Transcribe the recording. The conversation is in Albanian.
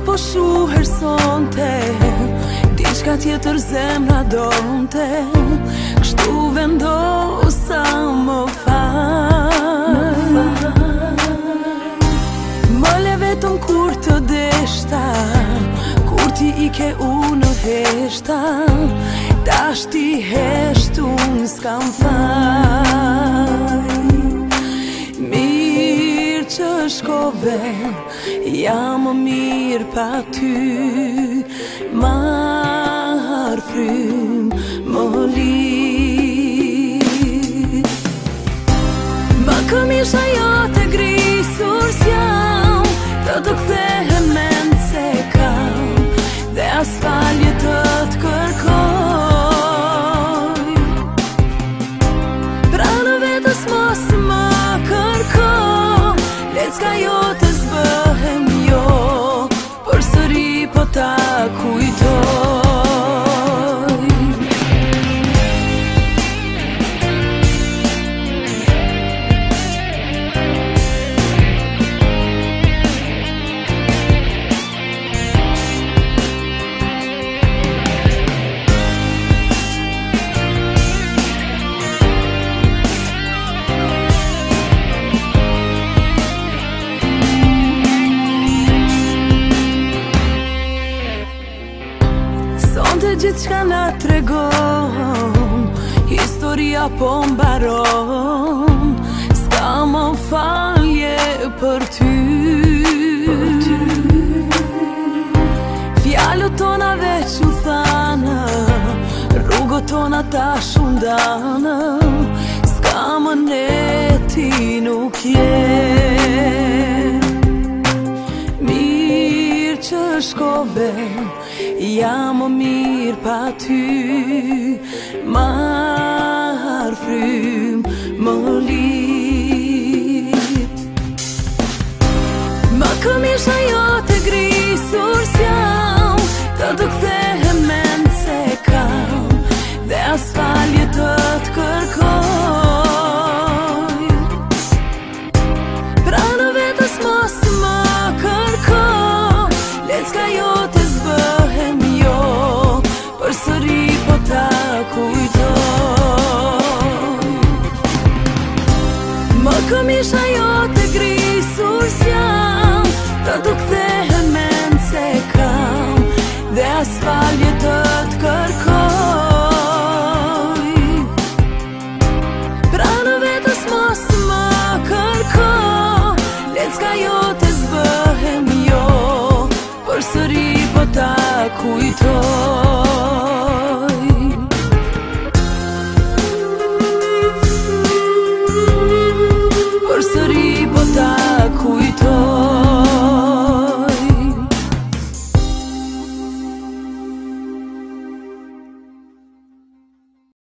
po shuher sonte, diçka tjetër zemra donte, kështu vendosa më fal. Më le vetëm kur të deshta, kur ti i ke unë heshta, tash ti hesht unë s'kam faj. Mirë që shkove, jam më mirë pa ty, marë frym më li. Më këmisha jo të grisur s'jam, të të kthehem mend se kam, dhe as falje të kërkoj. Pra në vetës mos më kërko, lecka jo të zbëhem jo, përsëri po ta kujtoj. Sonte gjithë shka na tregon, historia po mbaron, s'ka më falje për ty. Fjallët tona veç u thanë, rrugët tona tash u ndanë, s'ka më ne ti nuk je. Mirë që shkove, jam më mirë pa ty, marë frym më li. Më këmisha jo të grisur s'jam, të të kthehem mend se kam, dhe as falje të kërkoj. Pra në vetës mos më kërko, lecka jo të zbëhem jo, përsëri po ta kujtoj. Më këmisha jo të grisur s'jam, të të kthehem mend se kam, dhe as falje të kërkoj. Pra në vetës mos më kërko, lecka jo të zbëhem jo, përsëri po ta kujtoj.